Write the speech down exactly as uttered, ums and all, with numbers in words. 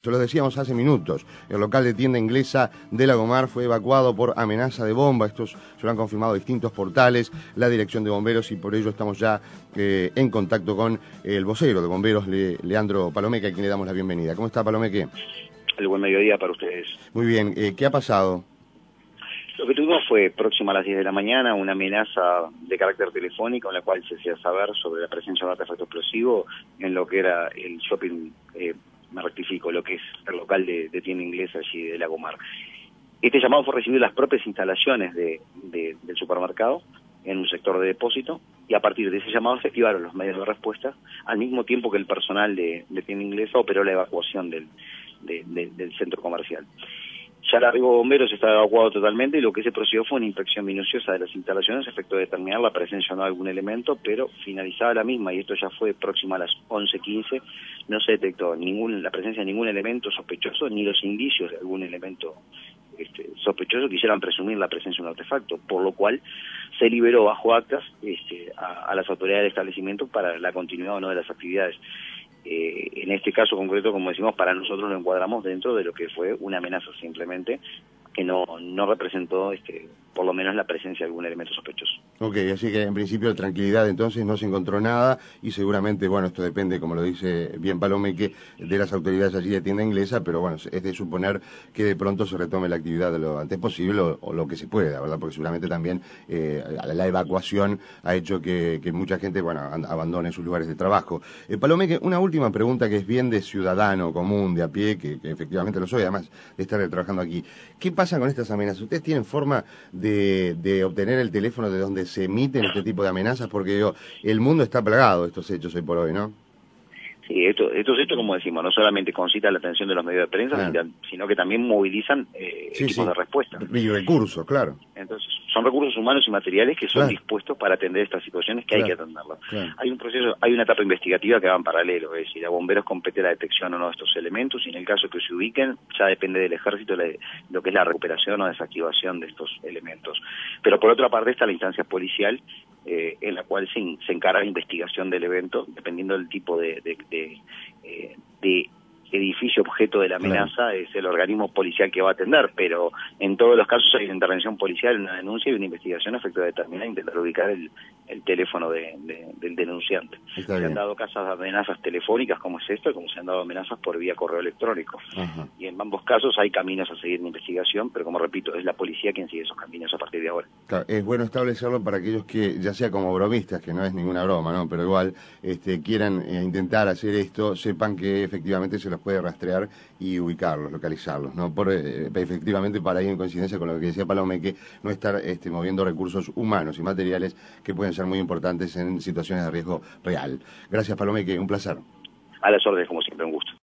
Se lo decíamos hace minutos, el local de tienda inglesa de Lagomar fue evacuado por amenaza de bomba. Estos se lo han confirmado distintos portales, la dirección de bomberos, y por ello estamos ya eh, en contacto con el vocero de bomberos, Le, Leandro Palomeque, a quien le damos la bienvenida. ¿Cómo está, Palomeque? El buen mediodía para ustedes. Muy bien, eh, ¿qué ha pasado? Lo que tuvimos fue, próximo a las diez de la mañana, una amenaza de carácter telefónico en la cual se hacía saber sobre la presencia de un artefacto explosivo en lo que era el shopping, eh, me rectifico, lo que es el local de, de tienda inglesa allí de Lagomar. Este llamado fue recibido en las propias instalaciones de, de, del supermercado, en un sector de depósito, y a partir de ese llamado se activaron los medios de respuesta, al mismo tiempo que el personal de, de tienda inglesa operó la evacuación del, de, de, del centro comercial. Ya el arribo de bomberos estaba evacuado totalmente y lo que se procedió fue una inspección minuciosa de las instalaciones a efecto de determinar la presencia o no de algún elemento, pero finalizada la misma, y esto ya fue próximo a las once quince, no se detectó ningún, la presencia de ningún elemento sospechoso ni los indicios de algún elemento este, sospechoso que hicieran presumir la presencia de un artefacto, por lo cual se liberó bajo actas este, a, a las autoridades del establecimiento para la continuidad o no de las actividades. Eh, en este caso concreto, como decimos, para nosotros lo encuadramos dentro de lo que fue una amenaza simplemente, que no, no representó este, por lo menos la presencia de algún elemento sospechoso. Ok, así que en principio tranquilidad, entonces no se encontró nada y seguramente, bueno, esto depende, como lo dice bien Palomeque, de las autoridades allí de tienda inglesa, pero bueno, es de suponer que de pronto se retome la actividad de lo antes posible o, o lo que se pueda, ¿verdad? Porque seguramente también eh, la evacuación ha hecho que, que mucha gente, bueno, abandone sus lugares de trabajo. Eh, Palomeque, una última pregunta que es bien de ciudadano común, de a pie, que, que efectivamente lo soy, además de estar trabajando aquí. ¿Qué pasa con estas amenazas? ¿Ustedes tienen forma de, de obtener el teléfono de donde se emiten este tipo de amenazas? Porque digo, el mundo está plagado de estos hechos hoy por hoy, ¿no? Sí, esto, estos hechos, como decimos, no solamente concitan la atención de los medios de prensa, claro, sino que también movilizan eh, sí, equipos sí. de respuesta. Y recursos, claro. Entonces, son recursos humanos y materiales que son claro. dispuestos para atender estas situaciones que claro. hay que atenderlas. Claro. Hay un proceso, hay una etapa investigativa que va en paralelo, es decir, a bomberos compete la detección o no de estos elementos, y en el caso que se ubiquen, ya depende del ejército la, lo que es la recuperación o desactivación de estos elementos. Pero por otra parte está la instancia policial, eh, en la cual se, se encarga la investigación del evento, dependiendo del tipo de, de, de, eh, de edificio objeto de la amenaza, claro. es el organismo policial que va a atender, pero en todos los casos hay una intervención policial, una denuncia y una investigación a efecto de determinar e intentar ubicar el, el teléfono de, de, del denunciante. Está se bien. Han dado casos de amenazas telefónicas como es esto, como se han dado amenazas por vía correo electrónico. Ajá. Y en ambos casos hay caminos a seguir en investigación, pero como repito, es la policía quien sigue esos caminos a partir de ahora. Claro, es bueno establecerlo para aquellos que, ya sea como bromistas, que no es ninguna broma, ¿no? Pero igual este, quieran eh, intentar hacer esto, sepan que efectivamente se los puede rastrear y ubicarlos, localizarlos, ¿no? Por, eh, efectivamente, para ir en coincidencia con lo que decía Palomeque, no estar este, moviendo recursos humanos y materiales que pueden ser muy importantes en situaciones de riesgo real. Gracias, Palomeque, un placer. A las órdenes, como siempre, un gusto.